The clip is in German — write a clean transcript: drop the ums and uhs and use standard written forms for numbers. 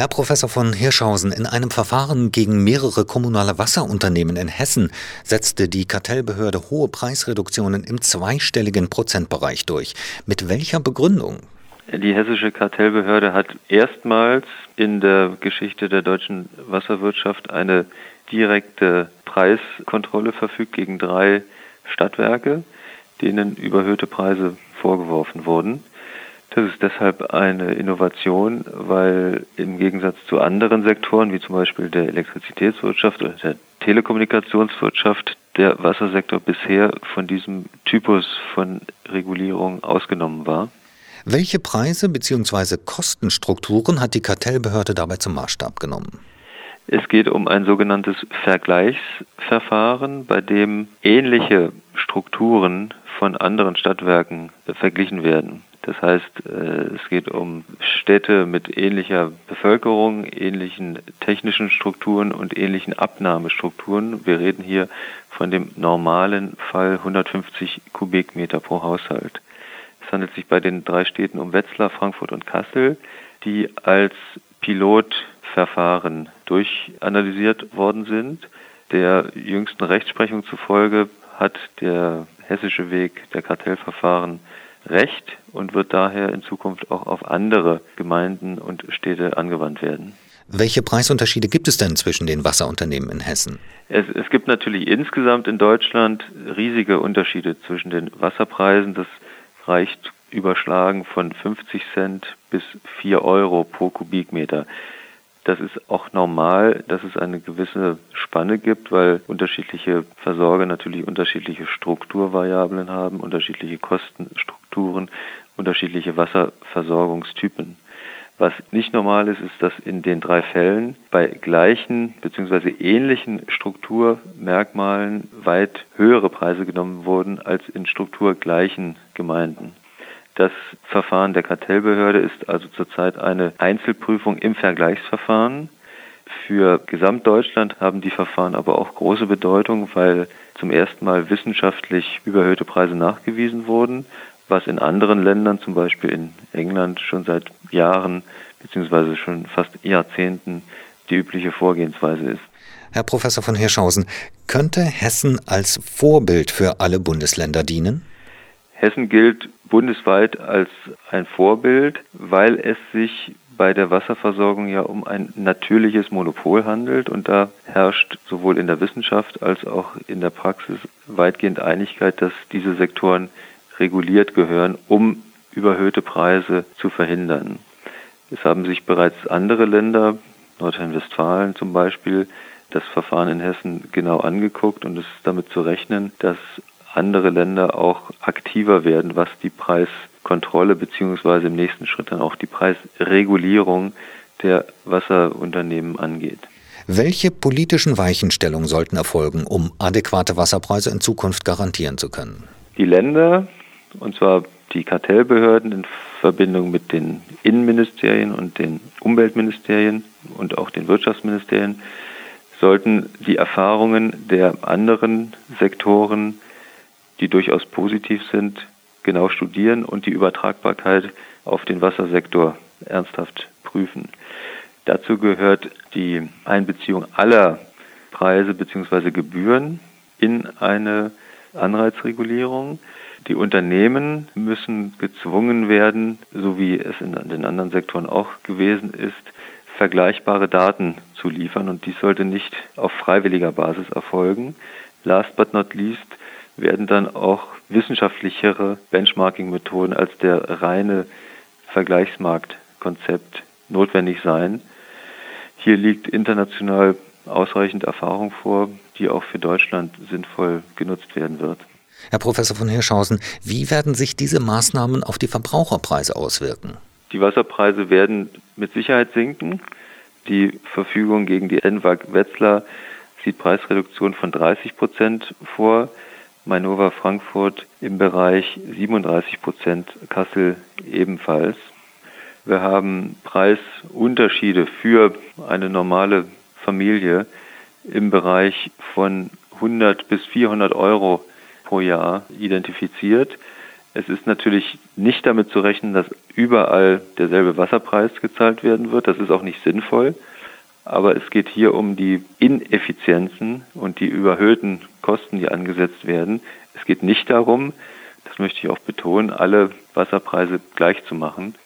Herr Professor von Hirschhausen, in einem Verfahren gegen mehrere kommunale Wasserunternehmen in Hessen setzte die Kartellbehörde hohe Preisreduktionen im zweistelligen Prozentbereich durch. Mit welcher Begründung? Die hessische Kartellbehörde hat erstmals in der Geschichte der deutschen Wasserwirtschaft eine direkte Preiskontrolle verfügt gegen 3 Stadtwerke, denen überhöhte Preise vorgeworfen wurden. Das ist deshalb eine Innovation, weil im Gegensatz zu anderen Sektoren, wie zum Beispiel der Elektrizitätswirtschaft oder der Telekommunikationswirtschaft, der Wassersektor bisher von diesem Typus von Regulierung ausgenommen war. Welche Preise bzw. Kostenstrukturen hat die Kartellbehörde dabei zum Maßstab genommen? Es geht um ein sogenanntes Vergleichsverfahren, bei dem ähnliche Strukturen von anderen Stadtwerken verglichen werden. Das heißt, es geht um Städte mit ähnlicher Bevölkerung, ähnlichen technischen Strukturen und ähnlichen Abnahmestrukturen. Wir reden hier von dem normalen Fall 150 Kubikmeter pro Haushalt. Es handelt sich bei den 3 Städten um Wetzlar, Frankfurt und Kassel, die als Pilotverfahren durchanalysiert worden sind. Der jüngsten Rechtsprechung zufolge hat der hessische Weg der Kartellverfahren Recht und wird daher in Zukunft auch auf andere Gemeinden und Städte angewandt werden. Welche Preisunterschiede gibt es denn zwischen den Wasserunternehmen in Hessen? Es gibt natürlich insgesamt in Deutschland riesige Unterschiede zwischen den Wasserpreisen. Das reicht überschlagen von 50 Cent bis 4 Euro pro Kubikmeter. Das ist auch normal, dass es eine gewisse Spanne gibt, weil unterschiedliche Versorger natürlich unterschiedliche Strukturvariablen haben, unterschiedliche Kostenstrukturen, unterschiedliche Wasserversorgungstypen. Was nicht normal ist, ist, dass in den 3 Fällen bei gleichen bzw. ähnlichen Strukturmerkmalen weit höhere Preise genommen wurden als in strukturgleichen Gemeinden. Das Verfahren der Kartellbehörde ist also zurzeit eine Einzelprüfung im Vergleichsverfahren. Für Gesamtdeutschland haben die Verfahren aber auch große Bedeutung, weil zum ersten Mal wissenschaftlich überhöhte Preise nachgewiesen wurden, was in anderen Ländern, zum Beispiel in England, schon seit Jahren bzw. schon fast Jahrzehnten die übliche Vorgehensweise ist. Herr Professor von Hirschhausen, könnte Hessen als Vorbild für alle Bundesländer dienen? Hessen gilt bundesweit als ein Vorbild, weil es sich bei der Wasserversorgung ja um ein natürliches Monopol handelt und da herrscht sowohl in der Wissenschaft als auch in der Praxis weitgehend Einigkeit, dass diese Sektoren reguliert gehören, um überhöhte Preise zu verhindern. Es haben sich bereits andere Länder, Nordrhein-Westfalen zum Beispiel, das Verfahren in Hessen genau angeguckt und es ist damit zu rechnen, dass andere Länder auch aktiver werden, was die Preiskontrolle bzw. im nächsten Schritt dann auch die Preisregulierung der Wasserunternehmen angeht. Welche politischen Weichenstellungen sollten erfolgen, um adäquate Wasserpreise in Zukunft garantieren zu können? Die Länder, und zwar die Kartellbehörden in Verbindung mit den Innenministerien und den Umweltministerien und auch den Wirtschaftsministerien, sollten die Erfahrungen der anderen Sektoren, die durchaus positiv sind, genau studieren und die Übertragbarkeit auf den Wassersektor ernsthaft prüfen. Dazu gehört die Einbeziehung aller Preise bzw. Gebühren in eine Anreizregulierung. Die Unternehmen müssen gezwungen werden, so wie es in den anderen Sektoren auch gewesen ist, vergleichbare Daten zu liefern und dies sollte nicht auf freiwilliger Basis erfolgen. Last but not least werden dann auch wissenschaftlichere Benchmarking-Methoden als der reine Vergleichsmarktkonzept notwendig sein. Hier liegt international ausreichend Erfahrung vor, die auch für Deutschland sinnvoll genutzt werden wird. Herr Professor von Hirschhausen, wie werden sich diese Maßnahmen auf die Verbraucherpreise auswirken? Die Wasserpreise werden mit Sicherheit sinken. Die Verfügung gegen die EnWag Wetzlar sieht Preisreduktion von 30% vor. Mainova Frankfurt im Bereich 37%, Kassel ebenfalls. Wir haben Preisunterschiede für eine normale Familie im Bereich von 100 bis 400 Euro pro Jahr identifiziert. Es ist natürlich nicht damit zu rechnen, dass überall derselbe Wasserpreis gezahlt werden wird. Das ist auch nicht sinnvoll. Aber es geht hier um die Ineffizienzen und die überhöhten Kosten, die angesetzt werden. Es geht nicht darum, das möchte ich auch betonen, alle Wasserpreise gleich zu machen.